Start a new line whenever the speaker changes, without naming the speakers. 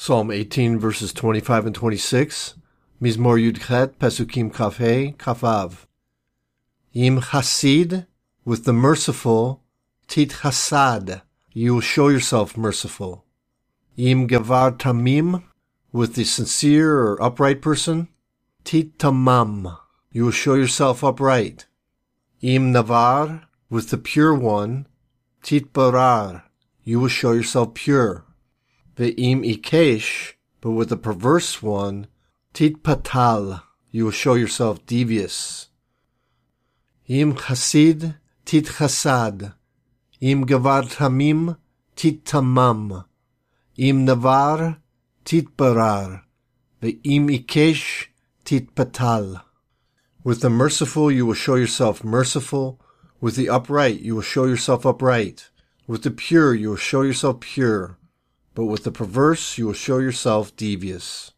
Psalm 18, verses 25 and 26. Mizmor Yudchet, Pesukim Kaf He, Kaf Av. Yim Chasid, with the merciful, Tit Chasad, you will show yourself merciful. Yim Gavar Tamim, with the sincere or upright person, Tit Tamam, you will show yourself upright. Yim Navar, with the pure one, Tit Barar, you will show yourself pure. Ve'im Ikesh, but with the perverse one, Tit Patal, you will show yourself devious. Yim Chasid, Tit Chasad. Im Gavar Tamim, Tit Tamam. Im Navar, Tit Barar. Ve'im Ikesh, Tit Patal. With the merciful you will show yourself merciful. With the upright you will show yourself upright. With the pure you will show yourself pure. But with the perverse you will show yourself devious.